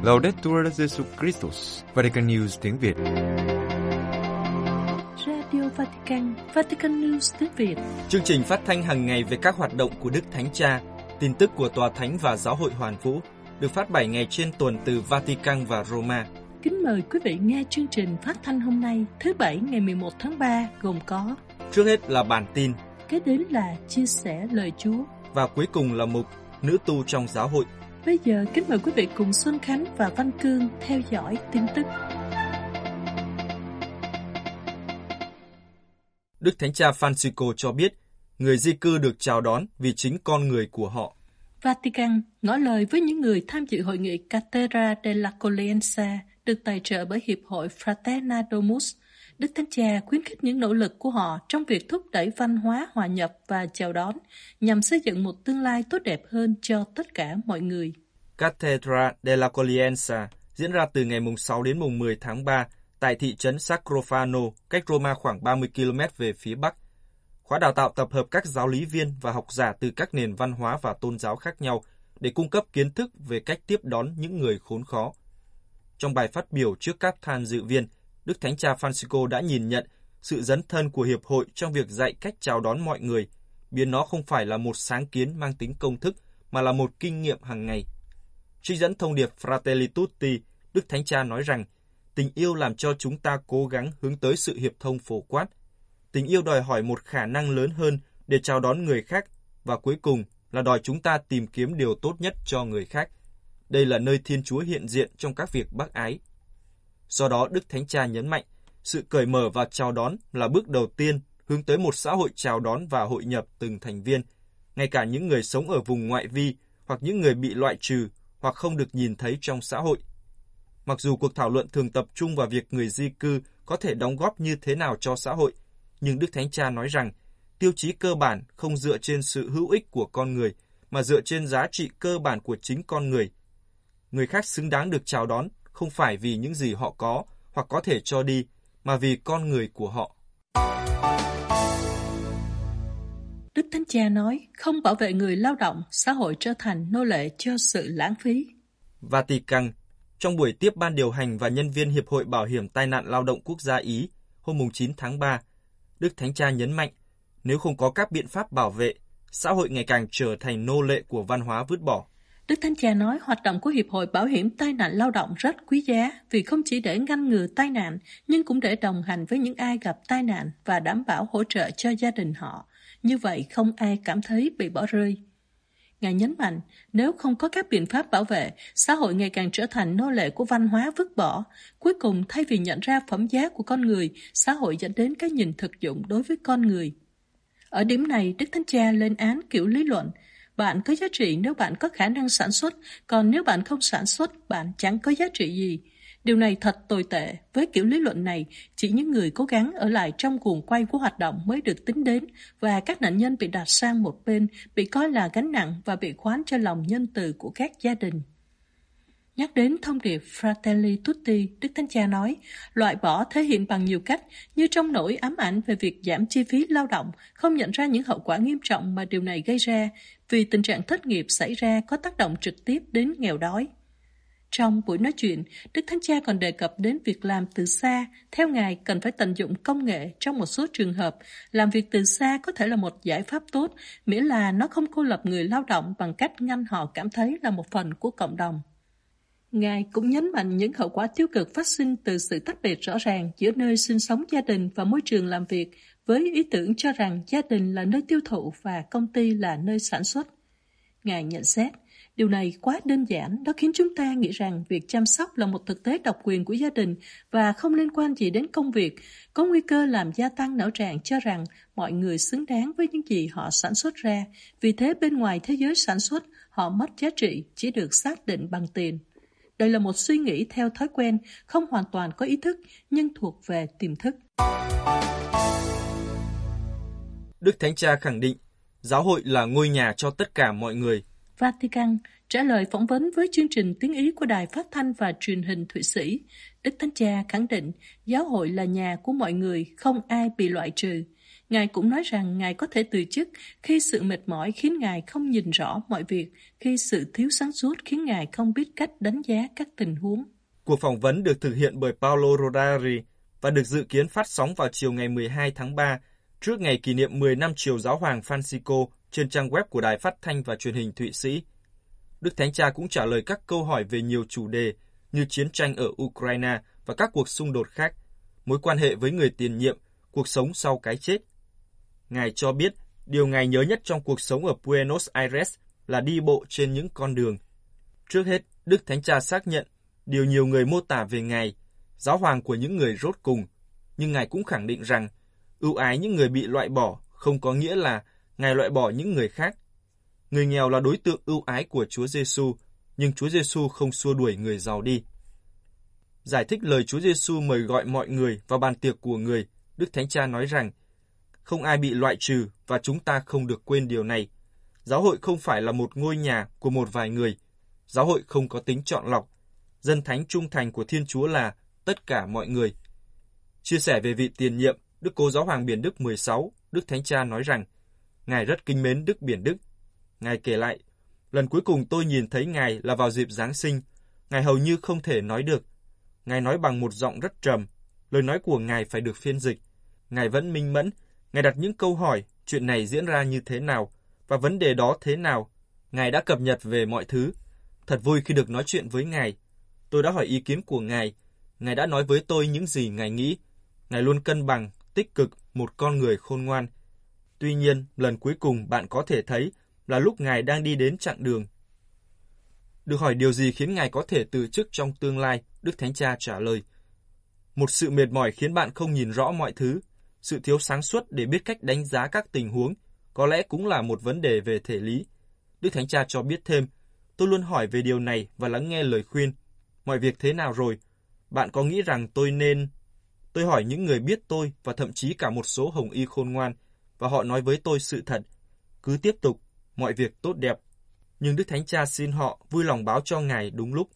Laudetur Jesus Christus, Vatican News tiếng Việt. Radio Vatican, Vatican News tiếng Việt. Chương trình phát thanh hàng ngày về các hoạt động của Đức Thánh Cha, tin tức của Tòa Thánh và Giáo hội Hoàn Vũ, được phát 7 ngày trên tuần từ Vatican và Roma. Kính mời quý vị nghe chương trình phát thanh hôm nay, thứ Bảy ngày 11 tháng 3, gồm có: trước hết là bản tin, kế đến là chia sẻ lời Chúa, và cuối cùng là mục Nữ tu trong giáo hội. Bây giờ kính mời quý vị cùng Xuân Khánh và Văn Cương theo dõi tin tức. Đức Thánh Cha Francisco cho biết, người di cư được chào đón vì chính con người của họ. Vatican ngỏ lời với những người tham dự hội nghị Cattedra dell'Accoglienza được tài trợ bởi Hiệp hội Fraterna Domus. Đức Thánh Cha khuyến khích những nỗ lực của họ trong việc thúc đẩy văn hóa hòa nhập và chào đón nhằm xây dựng một tương lai tốt đẹp hơn cho tất cả mọi người. Cattedra dell'Accoglienza diễn ra từ ngày 6 đến 10 tháng 3 tại thị trấn Sacrofano, cách Roma khoảng 30 km về phía bắc. Khóa đào tạo tập hợp các giáo lý viên và học giả từ các nền văn hóa và tôn giáo khác nhau để cung cấp kiến thức về cách tiếp đón những người khốn khó. Trong bài phát biểu trước các tham dự viên, Đức Thánh Cha Francisco đã nhìn nhận sự dấn thân của Hiệp hội trong việc dạy cách chào đón mọi người, biến nó không phải là một sáng kiến mang tính công thức, mà là một kinh nghiệm hàng ngày. Trích dẫn thông điệp Fratelli Tutti, Đức Thánh Cha nói rằng, tình yêu làm cho chúng ta cố gắng hướng tới sự hiệp thông phổ quát. Tình yêu đòi hỏi một khả năng lớn hơn để chào đón người khác, và cuối cùng là đòi chúng ta tìm kiếm điều tốt nhất cho người khác. Đây là nơi Thiên Chúa hiện diện trong các việc bác ái. Do đó, Đức Thánh Cha nhấn mạnh, sự cởi mở và chào đón là bước đầu tiên hướng tới một xã hội chào đón và hội nhập từng thành viên, ngay cả những người sống ở vùng ngoại vi hoặc những người bị loại trừ hoặc không được nhìn thấy trong xã hội. Mặc dù cuộc thảo luận thường tập trung vào việc người di cư có thể đóng góp như thế nào cho xã hội, nhưng Đức Thánh Cha nói rằng tiêu chí cơ bản không dựa trên sự hữu ích của con người, mà dựa trên giá trị cơ bản của chính con người. Người khác xứng đáng được chào đón không phải vì những gì họ có hoặc có thể cho đi, mà vì con người của họ. Đức Thánh Cha nói, không bảo vệ người lao động, xã hội trở thành nô lệ cho sự lãng phí. Vatican, trong buổi tiếp ban điều hành và nhân viên Hiệp hội Bảo hiểm tai nạn lao động quốc gia Ý hôm 9 tháng 3, Đức Thánh Cha nhấn mạnh, nếu không có các biện pháp bảo vệ, xã hội ngày càng trở thành nô lệ của văn hóa vứt bỏ. Đức Thánh Cha nói hoạt động của Hiệp hội Bảo hiểm tai nạn lao động rất quý giá vì không chỉ để ngăn ngừa tai nạn, nhưng cũng để đồng hành với những ai gặp tai nạn và đảm bảo hỗ trợ cho gia đình họ. Như vậy không ai cảm thấy bị bỏ rơi. Ngài nhấn mạnh, nếu không có các biện pháp bảo vệ, xã hội ngày càng trở thành nô lệ của văn hóa vứt bỏ. Cuối cùng, thay vì nhận ra phẩm giá của con người, xã hội dẫn đến cái nhìn thực dụng đối với con người. Ở điểm này, Đức Thánh Cha lên án kiểu lý luận, bạn có giá trị nếu bạn có khả năng sản xuất, còn nếu bạn không sản xuất, bạn chẳng có giá trị gì. Điều này thật tồi tệ. Với kiểu lý luận này, chỉ những người cố gắng ở lại trong guồng quay của hoạt động mới được tính đến, và các nạn nhân bị đặt sang một bên, bị coi là gánh nặng và bị khoán cho lòng nhân từ của các gia đình. Nhắc đến thông điệp Fratelli Tutti, Đức Thánh Cha nói, loại bỏ thể hiện bằng nhiều cách, như trong nỗi ám ảnh về việc giảm chi phí lao động, không nhận ra những hậu quả nghiêm trọng mà điều này gây ra, vì tình trạng thất nghiệp xảy ra có tác động trực tiếp đến nghèo đói. Trong buổi nói chuyện, Đức Thánh Cha còn đề cập đến việc làm từ xa. Theo Ngài, cần phải tận dụng công nghệ trong một số trường hợp. Làm việc từ xa có thể là một giải pháp tốt, miễn là nó không cô lập người lao động bằng cách ngăn họ cảm thấy là một phần của cộng đồng. Ngài cũng nhấn mạnh những hậu quả tiêu cực phát sinh từ sự tách biệt rõ ràng giữa nơi sinh sống gia đình và môi trường làm việc, với ý tưởng cho rằng gia đình là nơi tiêu thụ và công ty là nơi sản xuất. Ngài nhận xét, điều này quá đơn giản, đó khiến chúng ta nghĩ rằng việc chăm sóc là một thực tế độc quyền của gia đình và không liên quan gì đến công việc, có nguy cơ làm gia tăng não trạng cho rằng mọi người xứng đáng với những gì họ sản xuất ra, vì thế bên ngoài thế giới sản xuất, họ mất giá trị, chỉ được xác định bằng tiền. Đây là một suy nghĩ theo thói quen, không hoàn toàn có ý thức, nhưng thuộc về tiềm thức. Đức Thánh Cha khẳng định, giáo hội là ngôi nhà cho tất cả mọi người. Vatican trả lời phỏng vấn với chương trình tiếng Ý của Đài Phát thanh và Truyền hình Thụy Sĩ, Đức Thánh Cha khẳng định giáo hội là nhà của mọi người, không ai bị loại trừ. Ngài cũng nói rằng Ngài có thể từ chức khi sự mệt mỏi khiến Ngài không nhìn rõ mọi việc, khi sự thiếu sáng suốt khiến Ngài không biết cách đánh giá các tình huống. Cuộc phỏng vấn được thực hiện bởi Paolo Rodari và được dự kiến phát sóng vào chiều ngày 12 tháng 3, trước ngày kỷ niệm 10 năm Triều Giáo hoàng Francisco trên trang web của Đài Phát thanh và Truyền hình Thụy Sĩ. Đức Thánh Cha cũng trả lời các câu hỏi về nhiều chủ đề như chiến tranh ở Ukraine và các cuộc xung đột khác, mối quan hệ với người tiền nhiệm, cuộc sống sau cái chết. Ngài cho biết điều Ngài nhớ nhất trong cuộc sống ở Buenos Aires là đi bộ trên những con đường. Trước hết, Đức Thánh Cha xác nhận điều nhiều người mô tả về Ngài, giáo hoàng của những người rốt cùng, nhưng Ngài cũng khẳng định rằng ưu ái những người bị loại bỏ không có nghĩa là Ngài loại bỏ những người khác. Người nghèo là đối tượng ưu ái của Chúa Giêsu, nhưng Chúa Giêsu không xua đuổi người giàu đi. Giải thích lời Chúa Giêsu mời gọi mọi người vào bàn tiệc của người, Đức Thánh Cha nói rằng không ai bị loại trừ và chúng ta không được quên điều này. Giáo hội không phải là một ngôi nhà của một vài người. Giáo hội không có tính chọn lọc. Dân thánh trung thành của Thiên Chúa là tất cả mọi người. Chia sẻ về vị tiền nhiệm, Đức Cố Giáo hoàng Biển Đức 16, Đức Thánh Cha nói rằng Ngài rất kính mến Đức Biển Đức. Ngài kể lại, lần cuối cùng tôi nhìn thấy Ngài là vào dịp Giáng sinh. Ngài hầu như không thể nói được. Ngài nói bằng một giọng rất trầm. Lời nói của Ngài phải được phiên dịch. Ngài vẫn minh mẫn. Ngài đặt những câu hỏi, chuyện này diễn ra như thế nào, và vấn đề đó thế nào. Ngài đã cập nhật về mọi thứ. Thật vui khi được nói chuyện với Ngài. Tôi đã hỏi ý kiến của Ngài. Ngài đã nói với tôi những gì Ngài nghĩ. Ngài luôn cân bằng, tích cực, một con người khôn ngoan. Tuy nhiên, lần cuối cùng bạn có thể thấy là lúc Ngài đang đi đến chặng đường. Được hỏi điều gì khiến Ngài có thể từ chức trong tương lai, Đức Thánh Cha trả lời. Một sự mệt mỏi khiến bạn không nhìn rõ mọi thứ. Sự thiếu sáng suốt để biết cách đánh giá các tình huống có lẽ cũng là một vấn đề về thể lý. Đức Thánh Cha cho biết thêm, tôi luôn hỏi về điều này và lắng nghe lời khuyên. Mọi việc thế nào rồi? Bạn có nghĩ rằng tôi nên... Tôi hỏi những người biết tôi và thậm chí cả một số hồng y khôn ngoan, và họ nói với tôi sự thật. Cứ tiếp tục, mọi việc tốt đẹp. Nhưng Đức Thánh Cha xin họ vui lòng báo cho Ngài đúng lúc.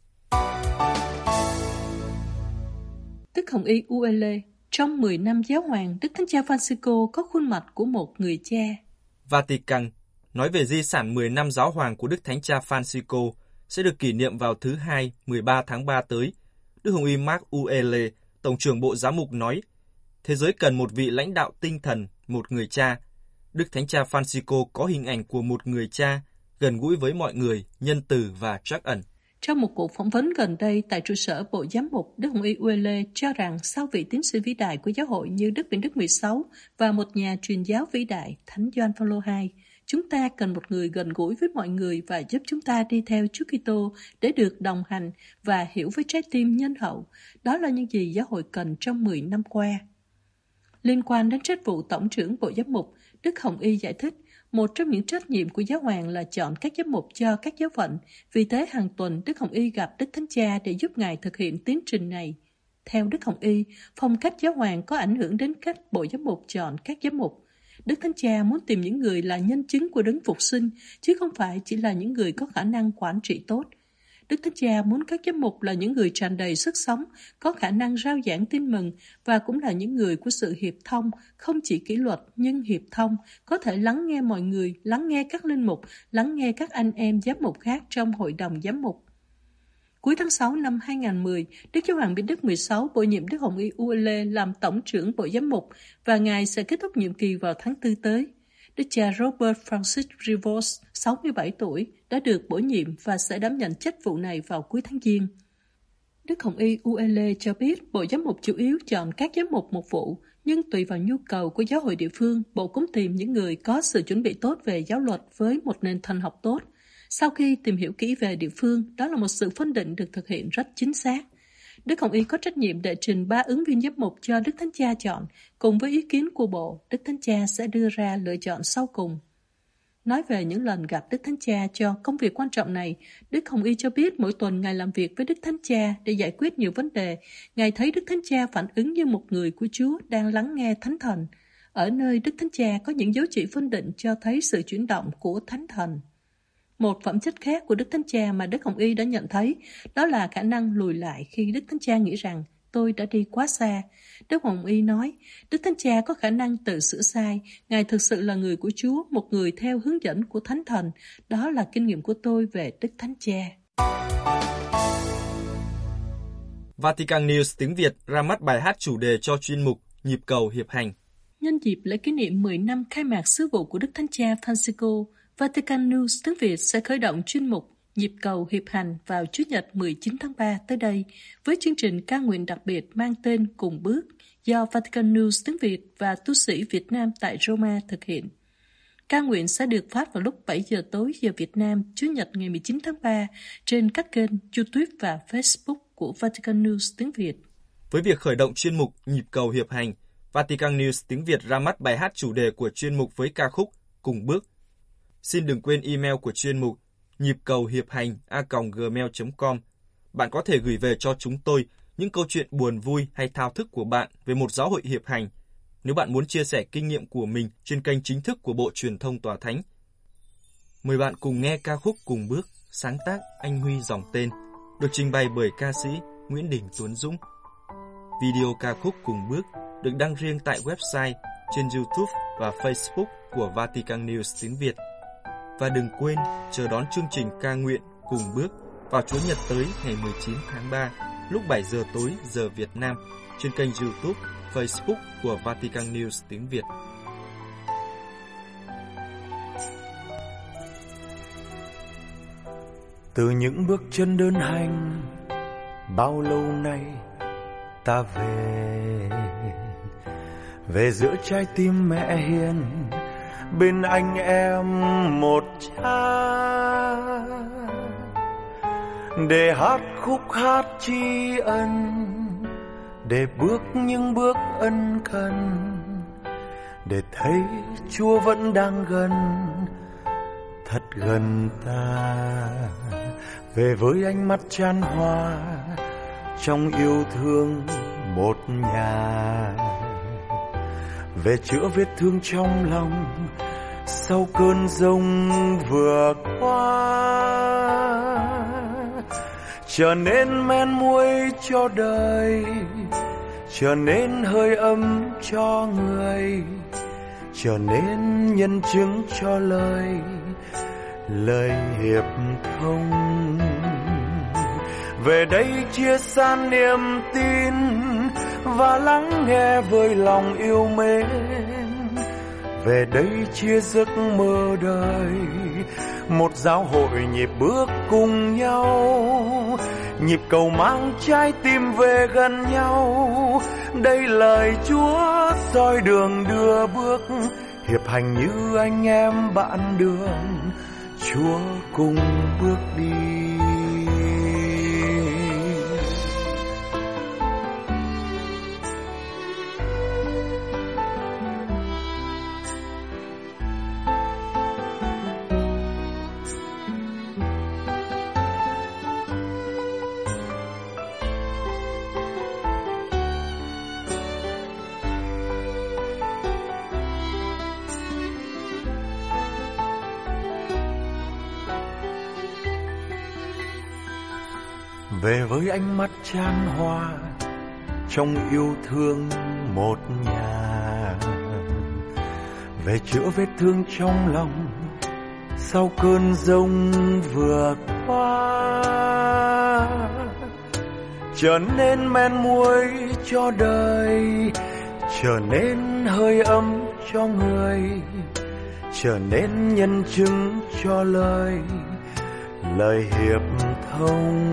Đức Hồng Y Uele, trong 10 năm giáo hoàng, Đức Thánh Cha Francisco có khuôn mặt của một người cha. Vatican nói về di sản 10 năm giáo hoàng của Đức Thánh Cha Francisco sẽ được kỷ niệm vào thứ Hai, 13 tháng 3 tới. Đức Hồng Y Mark Uele, Tổng trưởng Bộ Giám mục nói, thế giới cần một vị lãnh đạo tinh thần, một người cha. Đức Thánh Cha Francisco có hình ảnh của một người cha, gần gũi với mọi người, nhân từ và trắc ẩn. Trong một cuộc phỏng vấn gần đây tại trụ sở Bộ Giám mục, Đức Hồng Y Uele cho rằng sau vị tiến sĩ vĩ đại của giáo hội như Đức Biển Đức 16 và một nhà truyền giáo vĩ đại, Thánh Gioan Phaolô II, chúng ta cần một người gần gũi với mọi người và giúp chúng ta đi theo Chúa Kitô để được đồng hành và hiểu với trái tim nhân hậu. Đó là những gì giáo hội cần trong 10 năm qua. Liên quan đến trách vụ Tổng trưởng Bộ Giám mục, Đức Hồng Y giải thích, một trong những trách nhiệm của giáo hoàng là chọn các giám mục cho các giáo phận. Vì thế hàng tuần Đức Hồng Y gặp Đức Thánh Cha để giúp Ngài thực hiện tiến trình này. Theo Đức Hồng Y, phong cách giáo hoàng có ảnh hưởng đến cách Bộ Giám mục chọn các giám mục. Đức Thánh Cha muốn tìm những người là nhân chứng của đấng phục sinh, chứ không phải chỉ là những người có khả năng quản trị tốt. Đức Thánh Cha muốn các giám mục là những người tràn đầy sức sống, có khả năng rao giảng tin mừng và cũng là những người của sự hiệp thông, không chỉ kỷ luật nhưng hiệp thông, có thể lắng nghe mọi người, lắng nghe các linh mục, lắng nghe các anh em giám mục khác trong hội đồng giám mục. Cuối tháng 6 năm 2010, Đức Giáo hoàng Biển Đức 16 bổ nhiệm Đức Hồng Y Uele làm Tổng trưởng Bộ Giám mục và Ngài sẽ kết thúc nhiệm kỳ vào tháng 4 tới. Đức cha Robert Francis Rivos, 67 tuổi, đã được bổ nhiệm và sẽ đảm nhận chức vụ này vào cuối tháng Giêng. Đức Hồng Y Uele cho biết Bộ Giám mục chủ yếu chọn các giám mục một vụ, nhưng tùy vào nhu cầu của giáo hội địa phương, Bộ cũng tìm những người có sự chuẩn bị tốt về giáo luật với một nền thần học tốt. Sau khi tìm hiểu kỹ về địa phương, đó là một sự phân định được thực hiện rất chính xác. Đức Hồng Y có trách nhiệm để trình 3 ứng viên giám mục cho Đức Thánh Cha chọn, cùng với ý kiến của Bộ, Đức Thánh Cha sẽ đưa ra lựa chọn sau cùng. Nói về những lần gặp Đức Thánh Cha cho công việc quan trọng này, Đức Hồng Y cho biết mỗi tuần Ngài làm việc với Đức Thánh Cha để giải quyết nhiều vấn đề. Ngài thấy Đức Thánh Cha phản ứng như một người của Chúa đang lắng nghe Thánh Thần. Ở nơi Đức Thánh Cha có những dấu chỉ phân định cho thấy sự chuyển động của Thánh Thần. Một phẩm chất khác của Đức Thánh Cha mà Đức Hồng Y đã nhận thấy, đó là khả năng lùi lại khi Đức Thánh Cha nghĩ rằng tôi đã đi quá xa. Đức Hồng Y nói, Đức Thánh Cha có khả năng tự sửa sai. Ngài thực sự là người của Chúa, một người theo hướng dẫn của Thánh Thần. Đó là kinh nghiệm của tôi về Đức Thánh Cha. Vatican News tiếng Việt ra mắt bài hát chủ đề cho chuyên mục Nhịp cầu hiệp hành. Nhân dịp lễ kỷ niệm 10 năm khai mạc sứ vụ của Đức Thánh Cha Francisco, Vatican News tiếng Việt sẽ khởi động chuyên mục Nhịp cầu hiệp hành vào Chủ nhật 19 tháng 3 tới đây với chương trình ca nguyện đặc biệt mang tên Cùng Bước do Vatican News tiếng Việt và tu sĩ Việt Nam tại Roma thực hiện. Ca nguyện sẽ được phát vào lúc 7 giờ tối giờ Việt Nam, Chủ nhật ngày 19 tháng 3 trên các kênh YouTube và Facebook của Vatican News tiếng Việt. Với việc khởi động chuyên mục Nhịp cầu hiệp hành, Vatican News tiếng Việt ra mắt bài hát chủ đề của chuyên mục với ca khúc Cùng Bước. Xin đừng quên email của chuyên mục nhịp cầu hiệp hành @gmail.com. Bạn có thể gửi về cho chúng tôi những câu chuyện buồn vui hay thao thức của bạn về một giáo hội hiệp hành. Nếu bạn muốn chia sẻ kinh nghiệm của mình trên kênh chính thức của Bộ Truyền thông Tòa Thánh. Mời bạn cùng nghe ca khúc Cùng Bước, sáng tác Anh Huy dòng tên, được trình bày bởi ca sĩ Nguyễn Đình Tuấn Dũng. Video ca khúc Cùng Bước được đăng riêng tại website, trên YouTube và Facebook của Vatican News tiếng Việt. Và đừng quên chờ đón chương trình ca nguyện Cùng Bước vào Chủ nhật tới ngày 19 tháng 3 lúc 7 giờ tối giờ Việt Nam trên kênh YouTube, Facebook của Vatican News tiếng Việt. Từ những bước chân đơn hành, bao lâu nay ta về giữa trái tim mẹ hiền, bên anh em một cha, để hát khúc hát tri ân, để bước những bước ân cần, để thấy Chúa vẫn đang gần, thật gần ta. Về với ánh mắt chan hòa, trong yêu thương một nhà, về chữa vết thương trong lòng sau cơn giông vừa qua, trở nên men muối cho đời, trở nên hơi ấm cho người, trở nên nhân chứng cho lời hiệp thông. Về đây chia san niềm tin và lắng nghe với lòng yêu mến, về đây chia giấc mơ đời, một giáo hội nhịp bước cùng nhau, nhịp cầu mang trái tim về gần nhau. Đây lời Chúa soi đường đưa bước, hiệp hành như anh em bạn đường, Chúa cùng bước đi. Về với ánh mắt chan hòa, trong yêu thương một nhà, về chữa vết thương trong lòng sau cơn giông vừa qua, trở nên men muối cho đời, trở nên hơi ấm cho người, trở nên nhân chứng cho lời hiệp thông.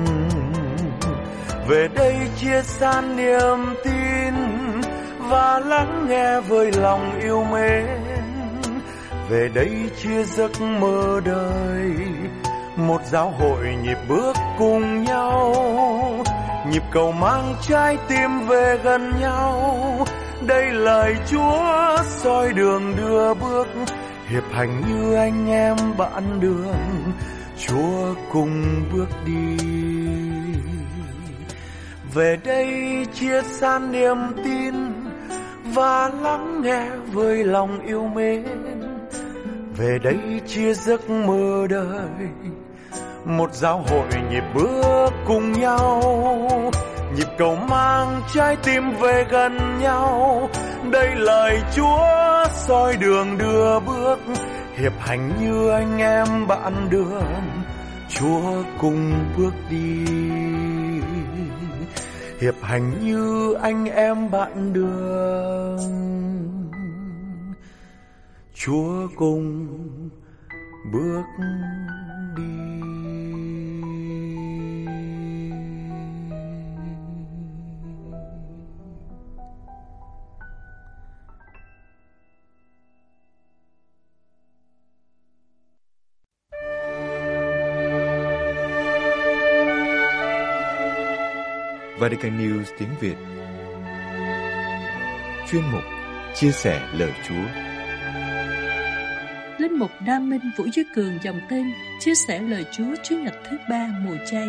Về đây chia san niềm tin và lắng nghe với lòng yêu mến, về đây chia giấc mơ đời, một giáo hội nhịp bước cùng nhau, nhịp cầu mang trái tim về gần nhau. Đây lời Chúa soi đường đưa bước, hiệp hành như anh em bạn đường, Chúa cùng bước đi. Về đây chia san niềm tin và lắng nghe với lòng yêu mến, về đây chia giấc mơ đời, một giáo hội nhịp bước cùng nhau, nhịp cầu mang trái tim về gần nhau. Đây lời Chúa soi đường đưa bước, hiệp hành như anh em bạn đường, Chúa cùng bước đi. Hiệp hành như anh em bạn đường, Chúa cùng bước đi. Vatican News tiếng Việt. Chuyên mục Chia sẻ lời Chúa. Linh mục Đam Minh Vũ Duy Cường dòng tên chia sẻ lời Chúa Chủ nhật thứ 3 mùa chay.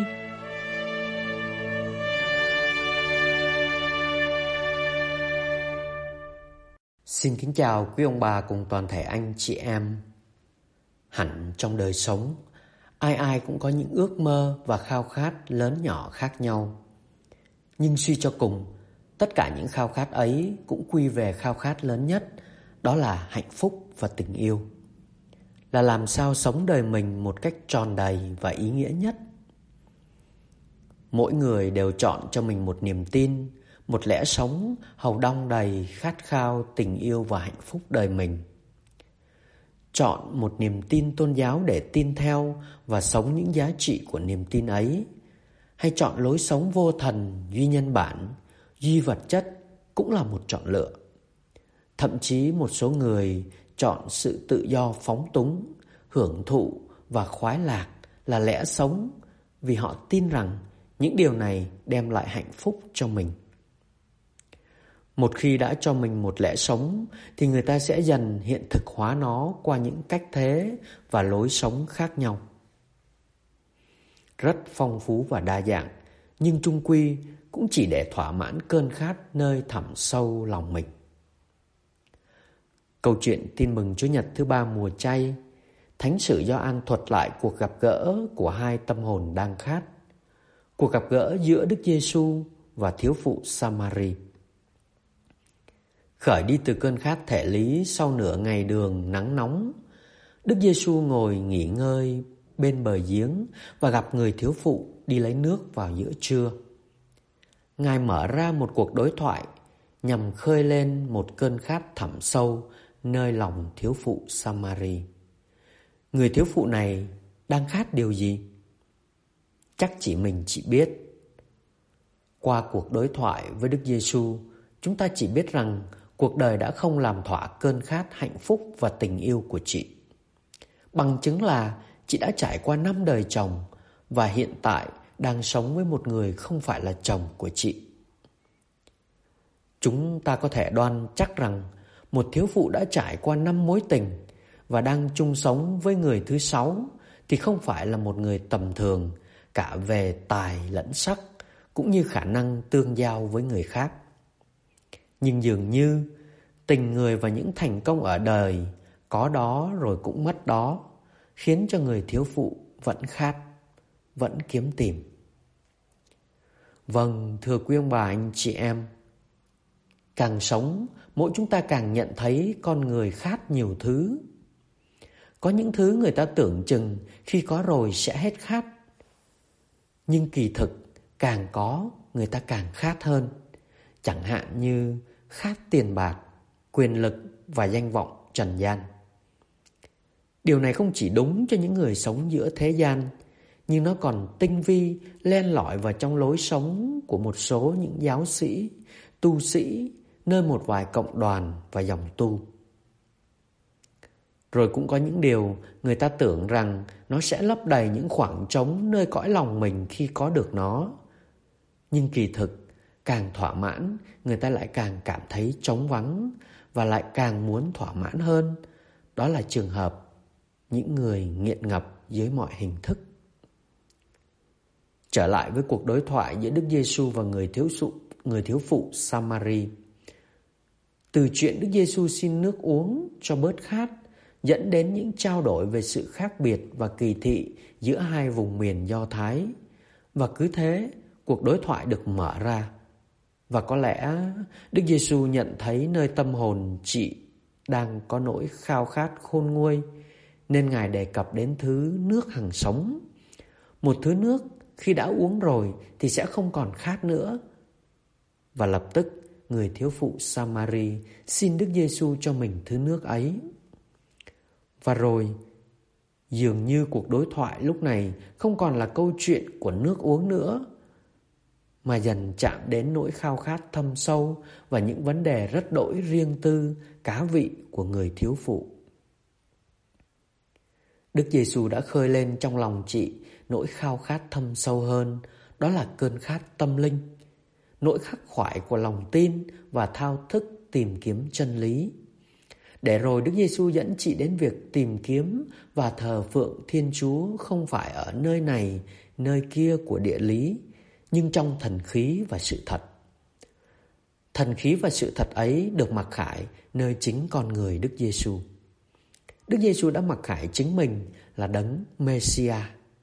Xin kính chào quý ông bà cùng toàn thể anh chị em. Hẳn trong đời sống, ai ai cũng có những ước mơ và khao khát lớn nhỏ khác nhau. Nhưng suy cho cùng, tất cả những khao khát ấy cũng quy về khao khát lớn nhất, đó là hạnh phúc và tình yêu. Là làm sao sống đời mình một cách tròn đầy và ý nghĩa nhất. Mỗi người đều chọn cho mình một niềm tin, một lẽ sống hầu đong đầy khát khao tình yêu và hạnh phúc đời mình. Chọn một niềm tin tôn giáo để tin theo và sống những giá trị của niềm tin ấy, hay chọn lối sống vô thần, duy nhân bản, duy vật chất cũng là một chọn lựa. Thậm chí một số người chọn sự tự do phóng túng, hưởng thụ và khoái lạc là lẽ sống vì họ tin rằng những điều này đem lại hạnh phúc cho mình. Một khi đã cho mình một lẽ sống thì người ta sẽ dần hiện thực hóa nó qua những cách thế và lối sống khác nhau. Rất phong phú và đa dạng, nhưng chung quy cũng chỉ để thỏa mãn cơn khát nơi thẳm sâu lòng mình. Câu chuyện tin mừng Chúa Nhật thứ 3 mùa chay, Thánh sử Gioan thuật lại cuộc gặp gỡ của hai tâm hồn đang khát. Cuộc gặp gỡ giữa Đức Giêsu và thiếu phụ Samari. Khởi đi từ cơn khát thể lý sau nửa ngày đường nắng nóng, Đức Giêsu ngồi nghỉ ngơi bên bờ giếng và gặp người thiếu phụ đi lấy nước vào giữa trưa. Ngài mở ra một cuộc đối thoại nhằm khơi lên một cơn khát thẳm sâu nơi lòng thiếu phụ Samari. Người thiếu phụ này đang khát điều gì? Chắc chỉ mình chị biết. Qua cuộc đối thoại với Đức Giêsu, chúng ta chỉ biết rằng cuộc đời đã không làm thỏa cơn khát hạnh phúc và tình yêu của chị. Bằng chứng là chị đã trải qua 5 đời chồng và hiện tại đang sống với một người không phải là chồng của chị. Chúng ta có thể đoan chắc rằng một thiếu phụ đã trải qua 5 mối tình và đang chung sống với người thứ 6 thì không phải là một người tầm thường cả về tài lẫn sắc, cũng như khả năng tương giao với người khác. Nhưng dường như tình người và những thành công ở đời có đó rồi cũng mất đó, khiến cho người thiếu phụ vẫn khát, vẫn kiếm tìm. Vâng, thưa quý ông bà anh chị em, càng sống, mỗi chúng ta càng nhận thấy con người khát nhiều thứ. Có những thứ người ta tưởng chừng khi có rồi sẽ hết khát, nhưng kỳ thực càng có người ta càng khát hơn. Chẳng hạn như khát tiền bạc, quyền lực và danh vọng trần gian. Điều này không chỉ đúng cho những người sống giữa thế gian, nhưng nó còn tinh vi len lỏi vào trong lối sống của một số những giáo sĩ, tu sĩ nơi một vài cộng đoàn và dòng tu. Rồi cũng có những điều người ta tưởng rằng nó sẽ lấp đầy những khoảng trống nơi cõi lòng mình khi có được nó. Nhưng kỳ thực, càng thỏa mãn, người ta lại càng cảm thấy trống vắng và lại càng muốn thỏa mãn hơn. Đó là trường hợp những người nghiện ngập dưới mọi hình thức. Trở lại với cuộc đối thoại giữa Đức Giêsu và người thiếu phụ Samari. Từ chuyện Đức Giêsu xin nước uống cho bớt khát dẫn đến những trao đổi về sự khác biệt và kỳ thị giữa hai vùng miền Do Thái. Và cứ thế, cuộc đối thoại được mở ra. Và có lẽ Đức Giêsu nhận thấy nơi tâm hồn chị đang có nỗi khao khát khôn nguôi, nên Ngài đề cập đến thứ nước hằng sống. Một thứ nước khi đã uống rồi thì sẽ không còn khát nữa. Và lập tức người thiếu phụ Samari xin Đức Giêsu cho mình thứ nước ấy. Và rồi, dường như cuộc đối thoại lúc này không còn là câu chuyện của nước uống nữa, mà dần chạm đến nỗi khao khát thâm sâu và những vấn đề rất đỗi riêng tư, cá vị của người thiếu phụ. Đức Giêsu đã khơi lên trong lòng chị nỗi khao khát thâm sâu hơn, đó là cơn khát tâm linh, nỗi khắc khoải của lòng tin và thao thức tìm kiếm chân lý. Để rồi Đức Giêsu dẫn chị đến việc tìm kiếm và thờ phượng Thiên Chúa không phải ở nơi này, nơi kia của địa lý, nhưng trong thần khí và sự thật. Thần khí và sự thật ấy được mặc khải nơi chính con người Đức Giêsu. Đức Giêsu đã mặc khải chính mình là Đấng Messiah.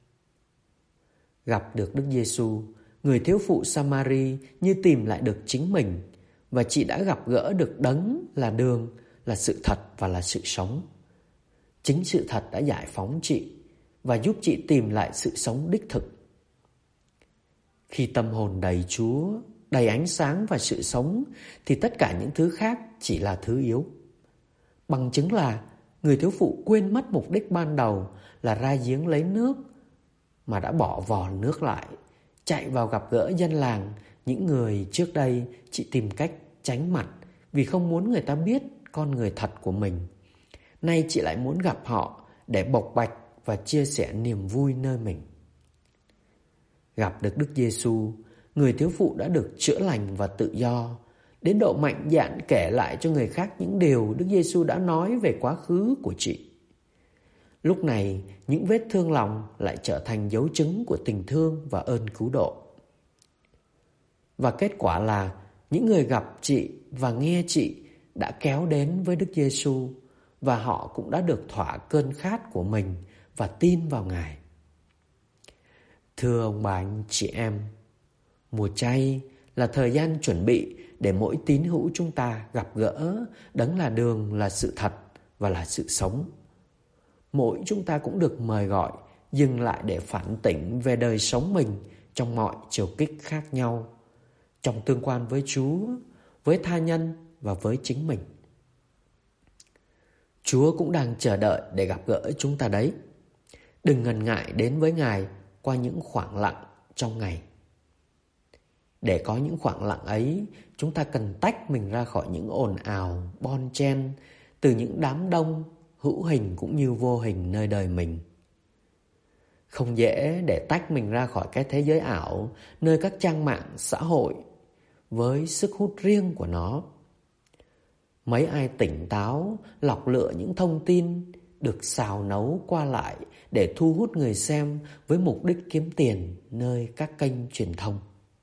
Gặp được Đức Giêsu, người thiếu phụ Samari như tìm lại được chính mình, và chị đã gặp gỡ được Đấng là đường, là sự thật và là sự sống. Chính sự thật đã giải phóng chị và giúp chị tìm lại sự sống đích thực. Khi tâm hồn đầy Chúa, đầy ánh sáng và sự sống, thì tất cả những thứ khác chỉ là thứ yếu. Bằng chứng là người thiếu phụ quên mất mục đích ban đầu là ra giếng lấy nước, mà đã bỏ vò nước lại, chạy vào gặp gỡ dân làng, những người trước đây chị tìm cách tránh mặt vì không muốn người ta biết con người thật của mình. Nay chị lại muốn gặp họ để bộc bạch và chia sẻ niềm vui nơi mình. Gặp được Đức Giêsu, người thiếu phụ đã được chữa lành và tự do, đến độ mạnh dạn kể lại cho người khác những điều Đức Giêsu đã nói về quá khứ của chị. Lúc này, những vết thương lòng lại trở thành dấu chứng của tình thương và ơn cứu độ. Và kết quả là những người gặp chị và nghe chị đã kéo đến với Đức Giêsu, và họ cũng đã được thỏa cơn khát của mình và tin vào Ngài. Thưa ông bà anh chị em, mùa chay là thời gian chuẩn bị để mỗi tín hữu chúng ta gặp gỡ Đấng là đường, là sự thật và là sự sống. Mỗi chúng ta cũng được mời gọi dừng lại để phản tỉnh về đời sống mình trong mọi chiều kích khác nhau, trong tương quan với Chúa, với tha nhân và với chính mình. Chúa cũng đang chờ đợi để gặp gỡ chúng ta đấy. Đừng ngần ngại đến với Ngài qua những khoảng lặng trong ngày. Để có những khoảng lặng ấy, chúng ta cần tách mình ra khỏi những ồn ào, bon chen, từ những đám đông hữu hình cũng như vô hình nơi đời mình. Không dễ để tách mình ra khỏi cái thế giới ảo, nơi các trang mạng xã hội với sức hút riêng của nó. Mấy ai tỉnh táo lọc lựa những thông tin được xào nấu qua lại để thu hút người xem với mục đích kiếm tiền nơi các kênh truyền thông.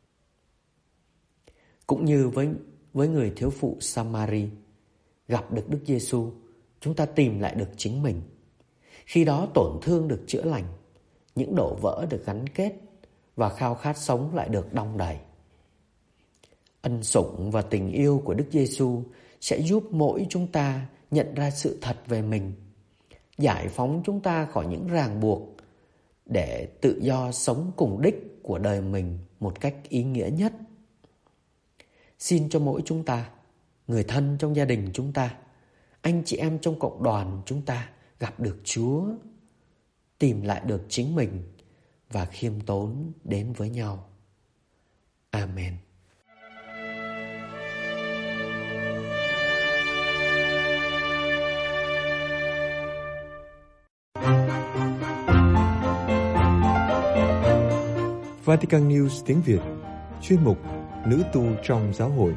Cũng như với người thiếu phụ Samari, gặp được Đức Giêsu, chúng ta tìm lại được chính mình. Khi đó tổn thương được chữa lành, những đổ vỡ được gắn kết và khao khát sống lại được đong đầy. Ân sủng và tình yêu của Đức Giêsu sẽ giúp mỗi chúng ta nhận ra sự thật về mình, giải phóng chúng ta khỏi những ràng buộc để tự do sống cùng đích của đời mình một cách ý nghĩa nhất. Xin cho mỗi chúng ta, người thân trong gia đình chúng ta, anh chị em trong cộng đoàn chúng ta gặp được Chúa, tìm lại được chính mình và khiêm tốn đến với nhau. Amen. Vatican News tiếng Việt, chuyên mục Nữ tu trong giáo hội.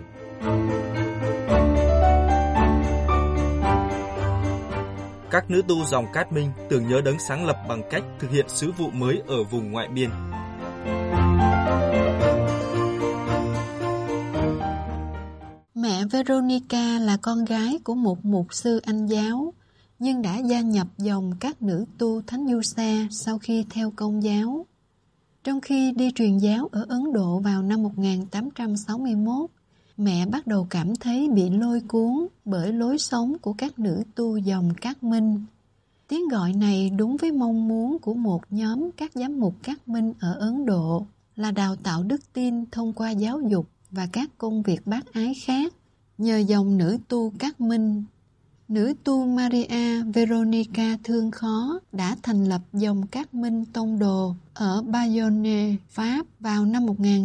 Các nữ tu dòng Cát Minh tưởng nhớ Đấng sáng lập bằng cách thực hiện sứ vụ mới ở vùng ngoại biên. Mẹ Veronica là con gái của một mục sư Anh giáo, nhưng đã gia nhập dòng các nữ tu Thánh Giuse sau khi theo Công giáo. Trong khi đi truyền giáo ở Ấn Độ vào năm 1861, mẹ bắt đầu cảm thấy bị lôi cuốn bởi lối sống của các nữ tu dòng Cát Minh. Tiếng gọi này đúng với mong muốn của một nhóm các giám mục Cát Minh ở Ấn Độ là đào tạo đức tin thông qua giáo dục và các công việc bác ái khác nhờ dòng nữ tu Cát Minh. Nữ tu Maria Veronica Thương Khó đã thành lập dòng Cát Minh Tông Đồ ở Bayonne, Pháp vào năm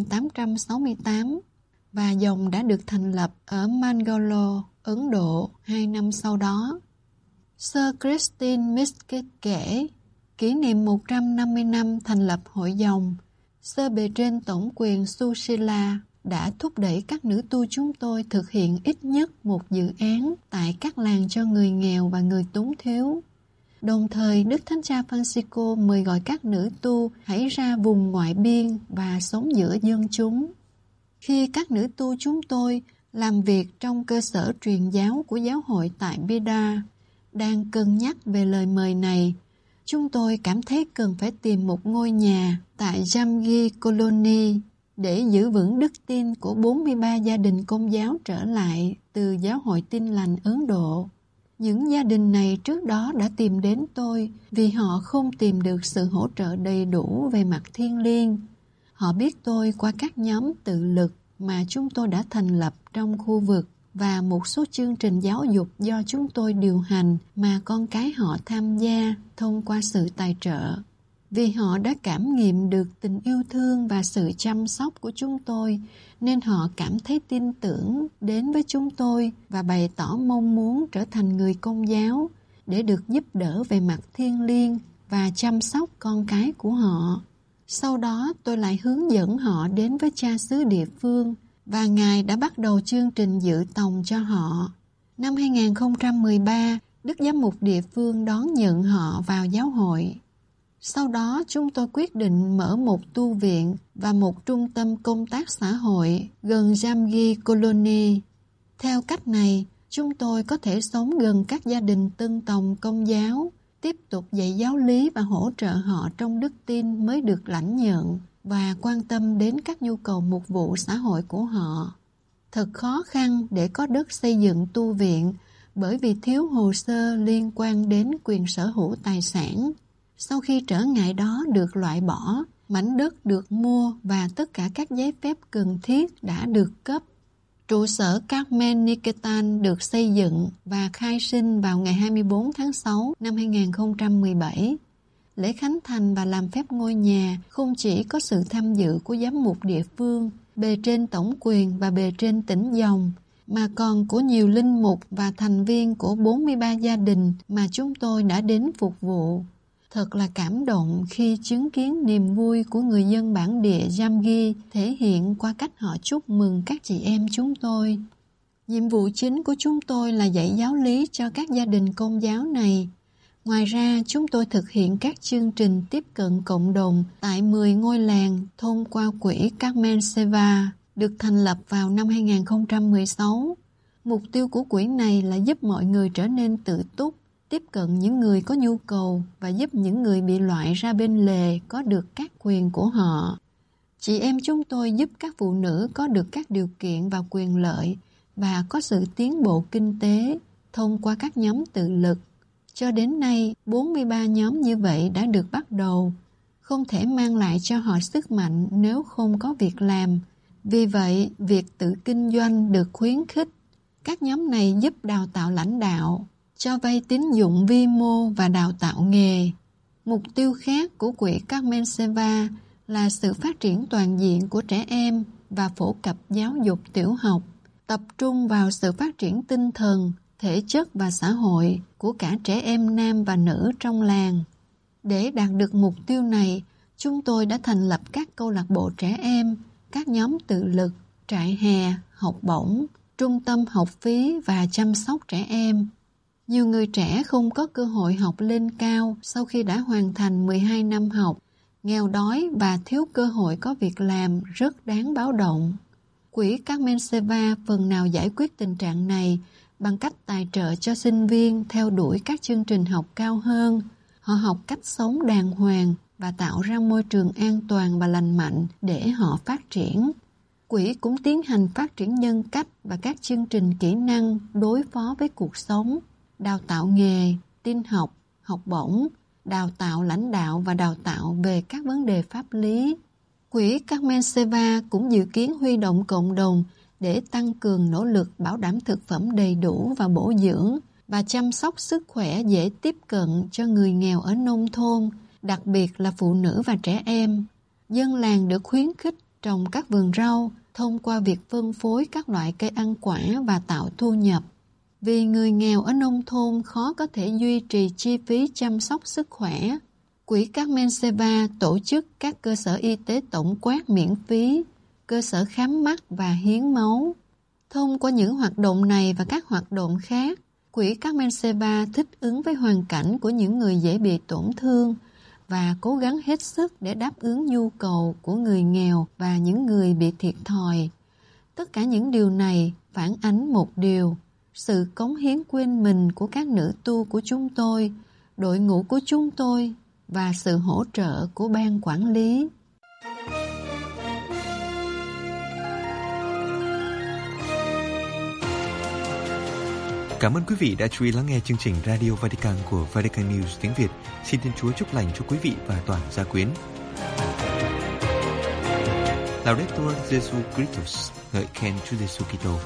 1868 và dòng đã được thành lập ở Mangalore, Ấn Độ 2 năm sau đó. Sir Christine Miskett kể, kỷ niệm 150 năm thành lập hội dòng, Sơ bề trên tổng quyền Sushila đã thúc đẩy các nữ tu chúng tôi thực hiện ít nhất một dự án tại các làng cho người nghèo và người túng thiếu. Đồng thời, Đức Thánh Cha Francisco mời gọi các nữ tu hãy ra vùng ngoại biên và sống giữa dân chúng. Khi các nữ tu chúng tôi làm việc trong cơ sở truyền giáo của giáo hội tại Bida, đang cân nhắc về lời mời này, chúng tôi cảm thấy cần phải tìm một ngôi nhà tại Jamgi Colony để giữ vững đức tin của 43 gia đình Công giáo trở lại từ giáo hội Tin lành Ấn Độ. Những gia đình này trước đó đã tìm đến tôi vì họ không tìm được sự hỗ trợ đầy đủ về mặt thiêng liêng. Họ biết tôi qua các nhóm tự lực mà chúng tôi đã thành lập trong khu vực và một số chương trình giáo dục do chúng tôi điều hành mà con cái họ tham gia thông qua sự tài trợ. Vì họ đã cảm nghiệm được tình yêu thương và sự chăm sóc của chúng tôi, nên họ cảm thấy tin tưởng đến với chúng tôi và bày tỏ mong muốn trở thành người Công giáo để được giúp đỡ về mặt thiêng liêng và chăm sóc con cái của họ. Sau đó tôi lại hướng dẫn họ đến với cha xứ địa phương và Ngài đã bắt đầu chương trình dự tòng cho họ. Năm 2013, Đức Giám mục địa phương đón nhận họ vào giáo hội. Sau đó chúng tôi quyết định mở một tu viện và một trung tâm công tác xã hội gần Jamgi Colony. Theo cách này, chúng tôi có thể sống gần các gia đình tân tòng Công giáo, tiếp tục dạy giáo lý và hỗ trợ họ trong đức tin mới được lãnh nhận và quan tâm đến các nhu cầu mục vụ xã hội của họ. Thật khó khăn để có đất xây dựng tu viện bởi vì thiếu hồ sơ liên quan đến quyền sở hữu tài sản. Sau khi trở ngại đó được loại bỏ, mảnh đất được mua và tất cả các giấy phép cần thiết đã được cấp. Trụ sở Carmen Niketan được xây dựng và khai sinh vào ngày 24 tháng 6 năm 2017. Lễ khánh thành và làm phép ngôi nhà không chỉ có sự tham dự của giám mục địa phương, bề trên tổng quyền và bề trên tỉnh dòng, mà còn của nhiều linh mục và thành viên của 43 gia đình mà chúng tôi đã đến phục vụ. Thật là cảm động khi chứng kiến niềm vui của người dân bản địa Jamgi thể hiện qua cách họ chúc mừng các chị em chúng tôi. Nhiệm vụ chính của chúng tôi là dạy giáo lý cho các gia đình Công giáo này. Ngoài ra, chúng tôi thực hiện các chương trình tiếp cận cộng đồng tại 10 ngôi làng thông qua quỹ Carmen Seva, được thành lập vào năm 2016. Mục tiêu của quỹ này là giúp mọi người trở nên tự túc, tiếp cận những người có nhu cầu và giúp những người bị loại ra bên lề có được các quyền của họ. Chị em chúng tôi giúp các phụ nữ có được các điều kiện và quyền lợi và có sự tiến bộ kinh tế thông qua các nhóm tự lực. Cho đến nay, 43 nhóm như vậy đã được bắt đầu, không thể mang lại cho họ sức mạnh nếu không có việc làm. Vì vậy, việc tự kinh doanh được khuyến khích. Các nhóm này giúp đào tạo lãnh đạo, cho vay tín dụng vi mô và đào tạo nghề. Mục tiêu khác của quỹ Carmen Seva là sự phát triển toàn diện của trẻ em và phổ cập giáo dục tiểu học, tập trung vào sự phát triển tinh thần, thể chất và xã hội của cả trẻ em nam và nữ trong làng. Để đạt được mục tiêu này, chúng tôi đã thành lập các câu lạc bộ trẻ em, các nhóm tự lực, trại hè, học bổng, trung tâm học phí và chăm sóc trẻ em. Nhiều người trẻ không có cơ hội học lên cao sau khi đã hoàn thành 12 năm học, nghèo đói và thiếu cơ hội có việc làm rất đáng báo động. Quỹ Carmen Seva phần nào giải quyết tình trạng này bằng cách tài trợ cho sinh viên theo đuổi các chương trình học cao hơn. Họ học cách sống đàng hoàng và tạo ra môi trường an toàn và lành mạnh để họ phát triển. Quỹ cũng tiến hành phát triển nhân cách và các chương trình kỹ năng đối phó với cuộc sống, đào tạo nghề, tin học, học bổng, đào tạo lãnh đạo và đào tạo về các vấn đề pháp lý. Quỹ Carmen Seva cũng dự kiến huy động cộng đồng để tăng cường nỗ lực bảo đảm thực phẩm đầy đủ và bổ dưỡng và chăm sóc sức khỏe dễ tiếp cận cho người nghèo ở nông thôn, đặc biệt là phụ nữ và trẻ em. Dân làng được khuyến khích trồng các vườn rau thông qua việc phân phối các loại cây ăn quả và tạo thu nhập. Vì người nghèo ở nông thôn khó có thể duy trì chi phí chăm sóc sức khỏe, Quỹ Carmen Seva tổ chức các cơ sở y tế tổng quát miễn phí, cơ sở khám mắt và hiến máu. Thông qua những hoạt động này và các hoạt động khác, Quỹ Carmen Seva thích ứng với hoàn cảnh của những người dễ bị tổn thương và cố gắng hết sức để đáp ứng nhu cầu của người nghèo và những người bị thiệt thòi. Tất cả những điều này phản ánh một điều: sự cống hiến quên mình của các nữ tu của chúng tôi, đội ngũ của chúng tôi và sự hỗ trợ của ban quản lý. Cảm ơn quý vị đã chú ý lắng nghe chương trình Radio Vatican của Vatican News tiếng Việt. Xin Thiên Chúa chúc lành cho quý vị và toàn gia quyến. Laudetur Jesu Christus, ngợi khen Chúa Giêsu Kitô.